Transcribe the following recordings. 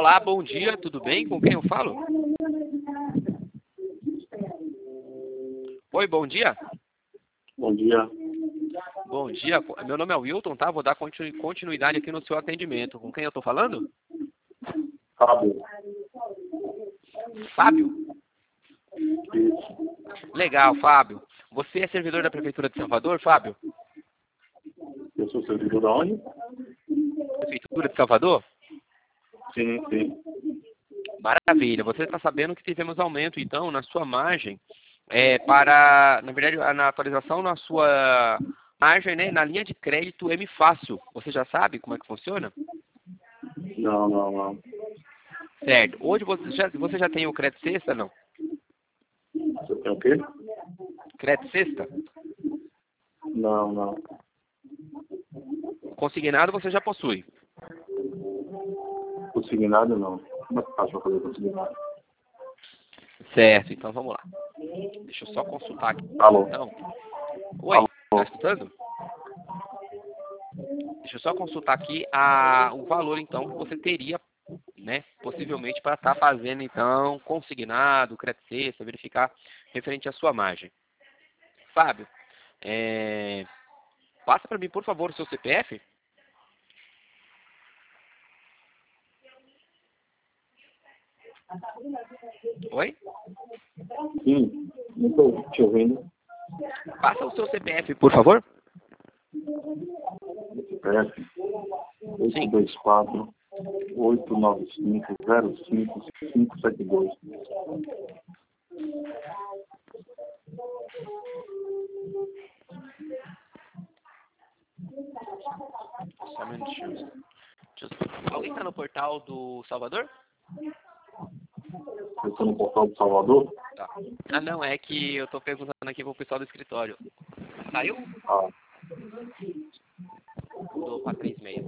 Olá, bom dia, tudo bem? Com quem eu falo? Oi, bom dia. Bom dia. Bom dia, meu nome é Wilton, tá? Vou dar continuidade aqui no seu atendimento. Com quem eu tô falando? Fábio. Fábio? Isso. Legal, Fábio. Você é servidor da Prefeitura de Salvador, Fábio? Eu sou servidor da onde? Prefeitura de Salvador? Sim, sim. Maravilha. Você está sabendo que tivemos aumento, então, na sua margem, na verdade, na atualização na sua margem, né, na linha de crédito M Fácil. Você já sabe como é que funciona? Não. Certo. Hoje você já tem o crédito sexta, não? Você tem o quê? Crédito sexta? Não. Consignado você já possui. Consignado não. Como é que faz para fazer consignado? Certo, então vamos lá. Deixa eu só consultar aqui. Alô? Não. Oi, tá escutando? Deixa eu só consultar aqui o valor, então, que você teria, né, possivelmente, para estar fazendo, então, consignado, crédito sexta, verificar referente à sua margem. Fábio, passa para mim, por favor, o seu CPF. Oi? Sim, não estou te ouvindo. Passa o seu CPF, por favor. CPF 824 895 05572. Só um minutinho. Alguém está no portal do Salvador? Eu estou no portal de Salvador? Tá. Ah, não, é que eu estou perguntando aqui pro pessoal do escritório. Saiu? Ah, Mudou para 36.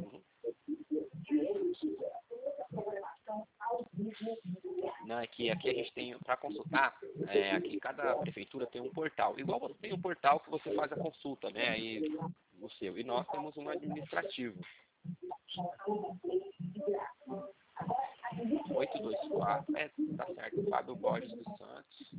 Não, é que aqui a gente tem, para consultar, aqui cada prefeitura tem um portal. Igual você tem um portal que você faz a consulta, né? Aí, o seu. E nós temos um administrativo. 824, tá certo, Fábio Borges dos Santos.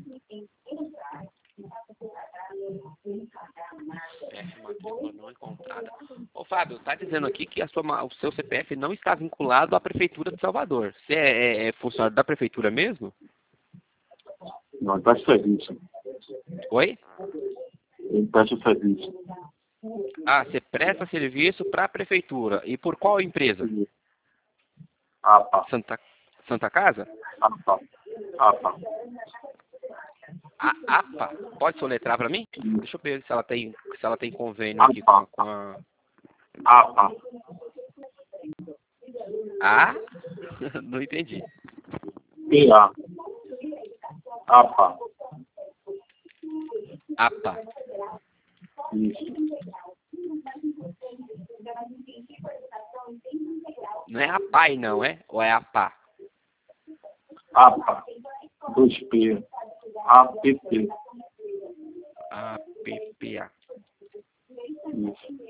CPF matrícula não encontrada. Ô Fábio, tá dizendo aqui que o seu CPF não está vinculado à Prefeitura de Salvador. Você é funcionário da Prefeitura mesmo? não, ele presta serviço. Oi? Ele presta serviço. Ah, você presta serviço para a Prefeitura. E por qual empresa? APA. Santa Casa? APA. A APA? Pode soletrar para mim? Deixa eu ver se ela tem convênio aqui com a... APA. Ah? Não entendi. PA. APA. APA. Isso. Não é APAI não, é? Ou é APA? APA. 2P. APP. APPA. Isso.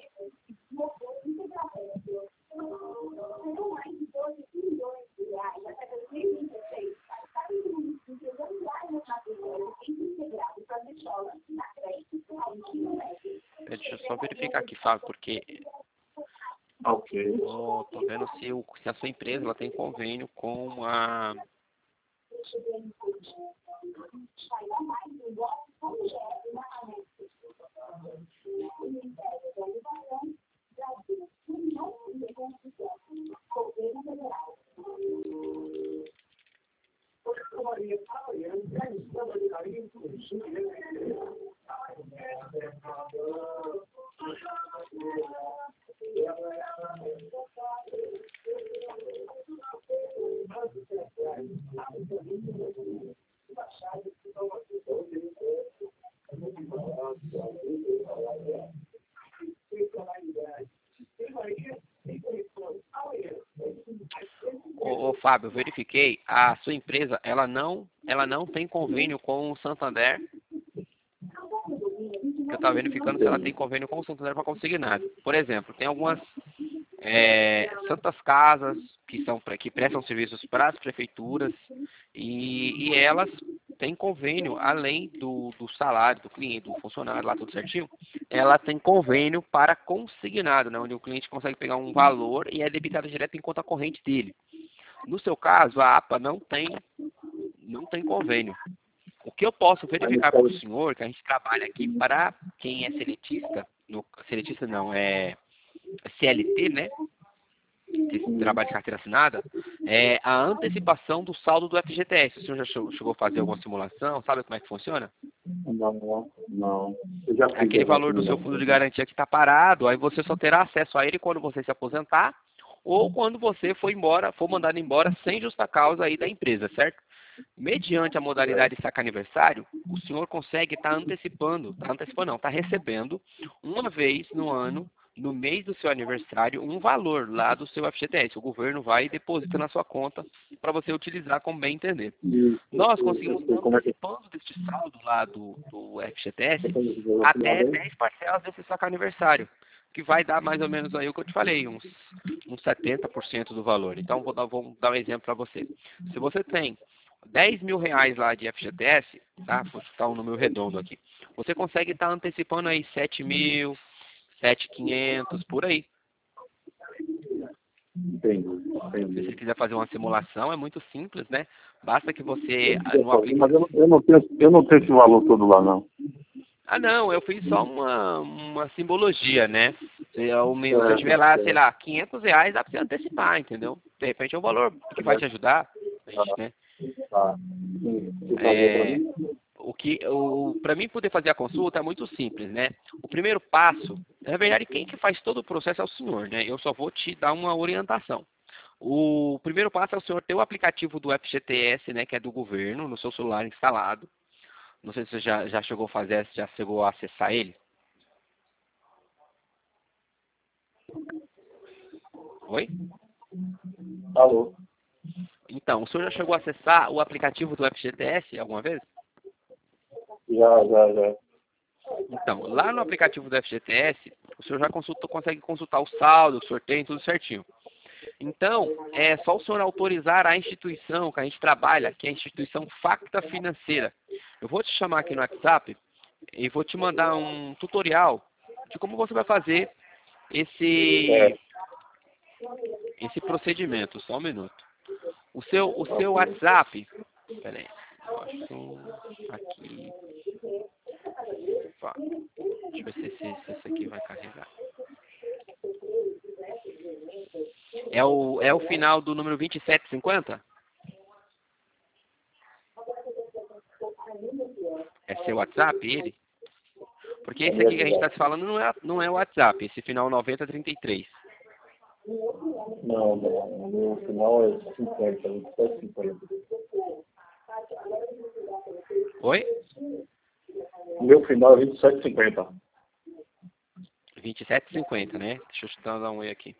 Deixa eu só verificar aqui, Fábio, porque Ok. tô vendo se a sua empresa ela tem convênio com a... Ô, Fábio, eu verifiquei, a sua empresa, ela não tem convênio com o Santander. Eu estava verificando se ela tem convênio com o Santander para consignado. Por exemplo, tem algumas santas casas que prestam serviços para as prefeituras e elas têm convênio, além do salário do cliente, do funcionário lá tudo certinho, ela tem convênio para consignado, né, onde o cliente consegue pegar um valor e é debitado direto em conta corrente dele. No seu caso, a APA não tem convênio. O que eu posso verificar para o senhor, que a gente trabalha aqui para quem é seletista, seletista não, é CLT, né? Que trabalha de carteira assinada, é a antecipação do saldo do FGTS. O senhor já chegou a fazer alguma simulação? Sabe como é que funciona? Não. Eu já fiz Aquele valor do seu fundo de garantia que está parado, aí você só terá acesso a ele quando você se aposentar ou quando você for mandado embora sem justa causa aí da empresa, certo? Mediante a modalidade saque aniversário, o senhor consegue estar está recebendo uma vez no ano, no mês do seu aniversário, um valor lá do seu FGTS. O governo vai e deposita na sua conta para você utilizar como bem entender. Nós conseguimos antecipando deste saldo lá do FGTS até 10 parcelas desse saque aniversário, que vai dar mais ou menos aí o que eu te falei, uns 70% do valor. Então, vou dar um exemplo para você. Se você tem 10 mil reais lá de FGTS, tá? Vou chutar um número redondo aqui. Você consegue estar antecipando aí 7 mil, 7.500, por aí. Entendi. Se você quiser fazer uma simulação, é muito simples, né? Basta que você... Mas eu não tenho esse valor todo lá, não. Ah, não, eu fiz só uma simbologia, né? Se eu tiver lá, sei lá, 500 reais, dá pra você antecipar, entendeu? De repente é um valor que vai te ajudar, né? Tá. Para mim poder fazer a consulta é muito simples, né? O primeiro passo, na verdade, quem que faz todo o processo é o senhor, né? Eu só vou te dar uma orientação. O primeiro passo é o senhor ter o aplicativo do FGTS, né, que é do governo, no seu celular instalado. Não sei se você já chegou a fazer, se já chegou a acessar ele. Oi? Alô? Então, o senhor já chegou a acessar o aplicativo do FGTS alguma vez? Já. Então, lá no aplicativo do FGTS, o senhor já consegue consultar o saldo, o sorteio, tudo certinho. Então, é só o senhor autorizar a instituição que a gente trabalha, que é a instituição Facta Financeira. Eu vou te chamar aqui no WhatsApp e vou te mandar um tutorial de como você vai fazer esse procedimento. Só um minuto. O seu WhatsApp, peraí, eu acho aqui, deixa eu ver se esse aqui vai carregar. É o final do número 2750? É seu WhatsApp, ele? Porque esse aqui que a gente está se falando não é o WhatsApp, esse final 9033. Não. O meu final é 50, 27,50. Oi? O meu final é 27,50. 2750, né? Deixa eu te dar um oi aqui.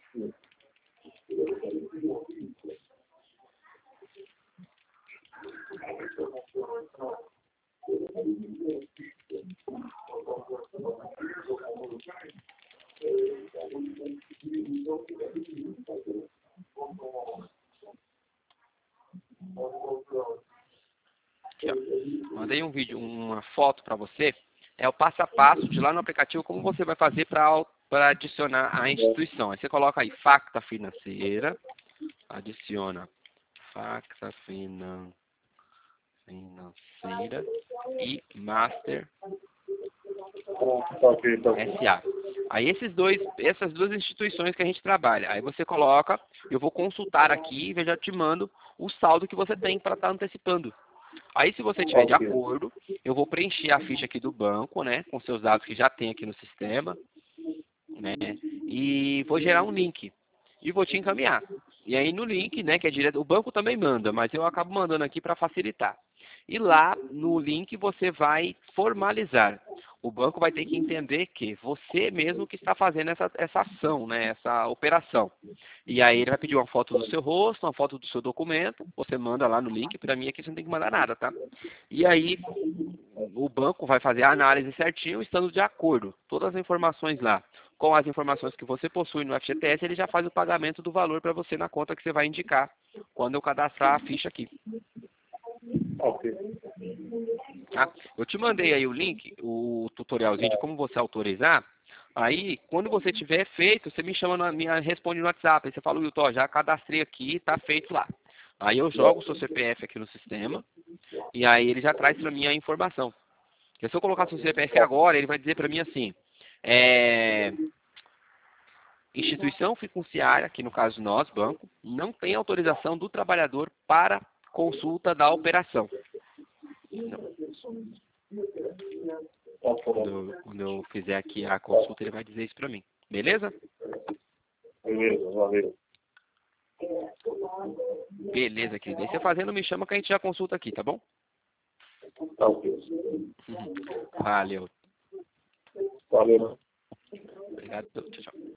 Aqui, ó. Mandei um vídeo, uma foto para você. É o passo a passo de lá no aplicativo como você vai fazer para adicionar a instituição. Aí você coloca aí Facta Financeira, adiciona Facta Financeira e Master SA. Aí essas duas instituições que a gente trabalha. Aí você coloca, eu vou consultar aqui e já te mando o saldo que você tem para estar antecipando. Aí se você estiver de acordo, eu vou preencher a ficha aqui do banco, né, com seus dados que já tem aqui no sistema, né, e vou gerar um link e vou te encaminhar. E aí no link, né, que é direto, o banco também manda, mas eu acabo mandando aqui para facilitar. E lá no link você vai formalizar. O banco vai ter que entender que você mesmo que está fazendo essa ação, né, essa operação. E aí ele vai pedir uma foto do seu rosto, uma foto do seu documento, você manda lá no link, para mim aqui você não tem que mandar nada, tá? E aí o banco vai fazer a análise certinho, estando de acordo, todas as informações lá, com as informações que você possui no FGTS, ele já faz o pagamento do valor para você na conta que você vai indicar quando eu cadastrar a ficha aqui. Ok. Tá? Eu te mandei aí o link, o tutorialzinho de como você autorizar. Aí, quando você tiver feito, você me chama, me responde no WhatsApp. Aí você fala, Wilton, já cadastrei aqui, tá feito lá. Aí eu jogo o seu CPF aqui no sistema e aí ele já traz para mim a informação. Porque se eu colocar seu CPF agora, ele vai dizer para mim assim, instituição fiduciária, que no caso nós, banco, não tem autorização do trabalhador para consulta da operação. Quando eu fizer aqui a consulta, ele vai dizer isso para mim. Beleza? Beleza, valeu. Beleza, querido. Aí você fazendo, me chama que a gente já consulta aqui, tá bom? Tá ok. Valeu. Valeu. Obrigado. Tchau, tchau.